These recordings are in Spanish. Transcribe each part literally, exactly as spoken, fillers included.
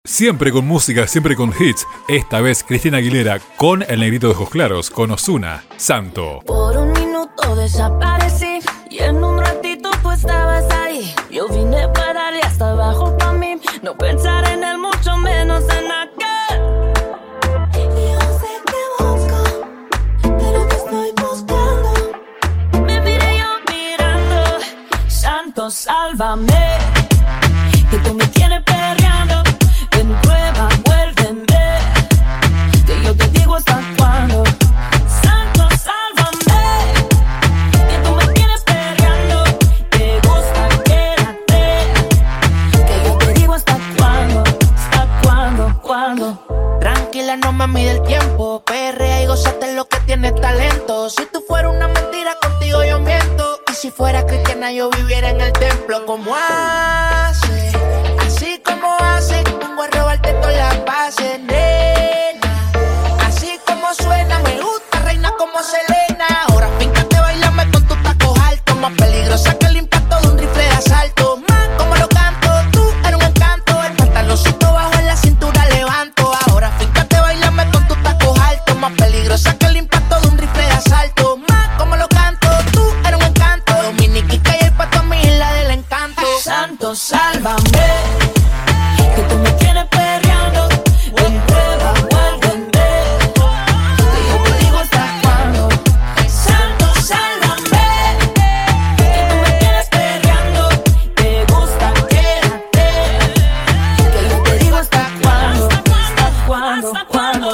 Siempre con música, siempre con hits. Esta vez Cristina Aguilera con El Negrito de Ojos Claros, con Ozuna, Santo. Por un minuto desaparecí y en un ratito tú estabas ahí. Yo vine para darle hasta abajo pa' mí, no pensar en él, mucho menos en aquel. Yo sé que busco, pero te estoy buscando. Me miré yo mirando, Santo, sálvame, que tú me tienes perreando. Ven, prueba, vuélveme, que yo te digo hasta cuándo. Santo, sálvame, que tú me tienes perreando. Te gusta, quédate, que yo te digo hasta cuándo. Hasta cuándo, cuándo. Tranquila, no me mide el tiempo. Perrea y gózate lo que tienes talento. Si tú fueras una mentira, contigo yo miento. Y si fuera cristiana, yo viviera en el templo. Como hace, así como hace, vengo a robarte todas las bases, nena. Así como suena, me gusta, reina como Selena. Ahora fíjate, bailame con tus tacos altos. Más peligrosa que el impacto de un rifle de asalto. Más como lo canto, tú eres un encanto. El pantaloncito bajo en la cintura levanto. Ahora fíjate, bailame con tus tacos altos. Más peligrosa que el impacto de un rifle de asalto. Más como lo canto, tú eres un encanto. Dominiquita y el pato a mi isla del encanto. Santo, sálvame, que tú me tienes perreando. Ven, prueba, vuélveme, que yo te digo hasta cuándo. Santo, sálvame, que tú me tienes perreando. Te gusta, quédate, que yo te digo hasta cuándo. Hasta cuándo, cuándo.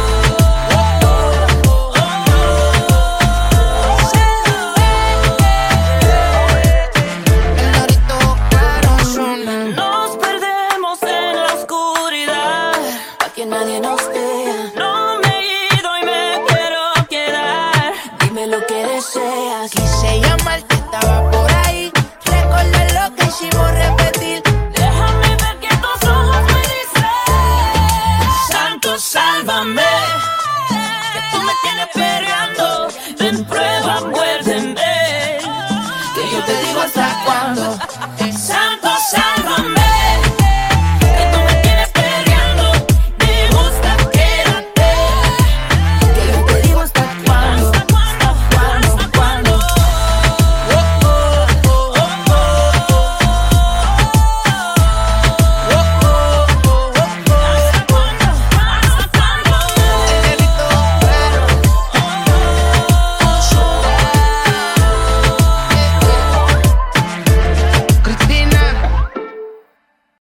El Negrito claro suena. Nos perdemos en la oscuridad, pa' que nadie nos vea. No me he ido y me quiero quedar. Dime lo que deseas. Quise llamarte, estaba por ahí. Recordar lo que hicimos, repetir. Déjame ver que tus ojos me dicen: Santo, sálvame, que tú me tienes perreando. Ven, prueba, muérdeme, que yo te digo hasta cuándo.